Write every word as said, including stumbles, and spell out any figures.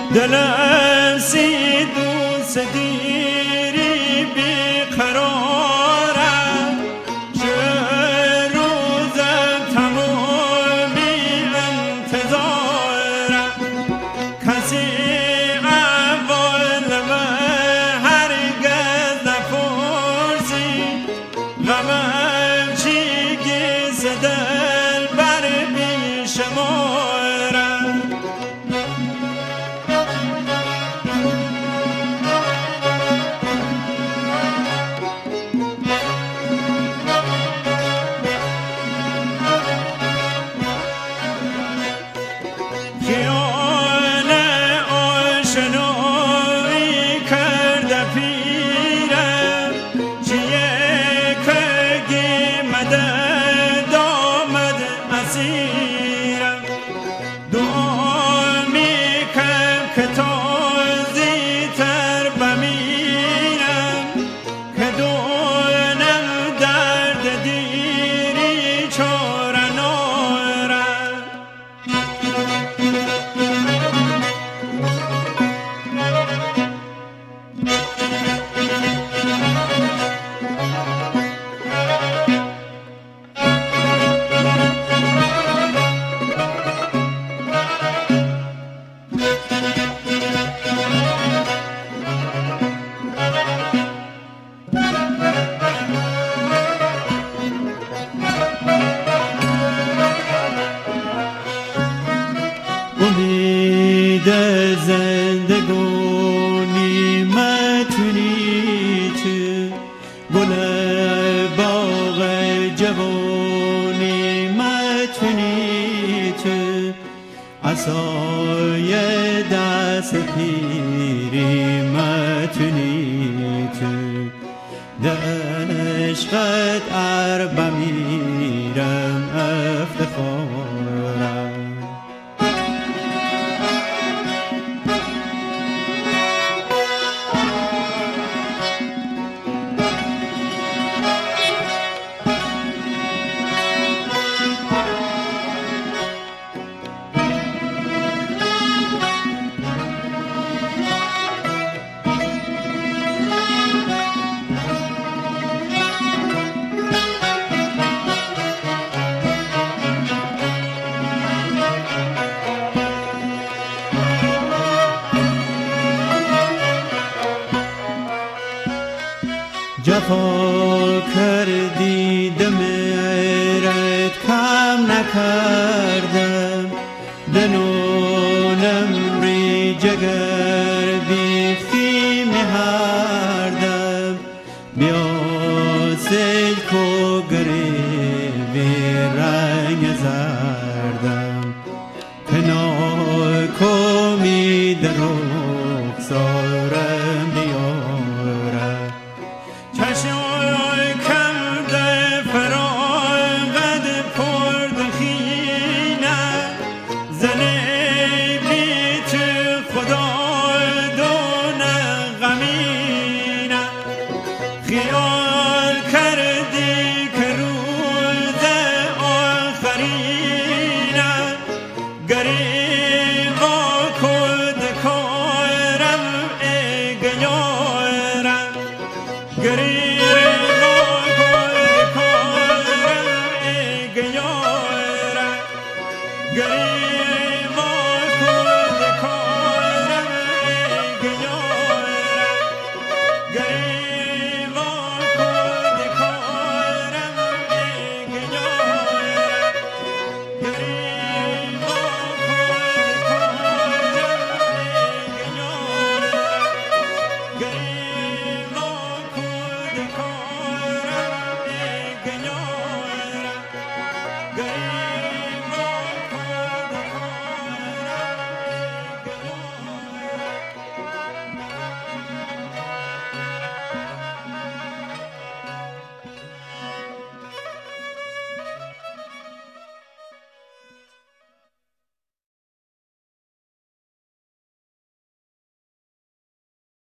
دلم سی دوست دیری بیقرارم چه روزم تمامی انتظارم کسی اول من هرگز نپرسی غمم چی گیز دل بر بیشمارم خیال آشنایی کرده پیرم چیه که گیمده دامد اسیرم دعا میکم که تازی تر بمیرم که دونم درد دیری چاره نارم امید زندگانی متونی تو گل باغ جوانی متونی تو عصای دست پیری متونی تو دشقت عرب میرم افتخارم جفا کردی دمرت کم نکردم دنونم ری جگر بیخی میهردم بیا سلک و گریبی رنگ زردم کنار کمی در رخسارم بیارم چشمای کرده فراغت پرد خینه زنه بی تو خدا دونه غمینه خیال کردی که روز آخرینه گریغا کد کارم اگیارم گریغا کد کارم اگیارم گریغا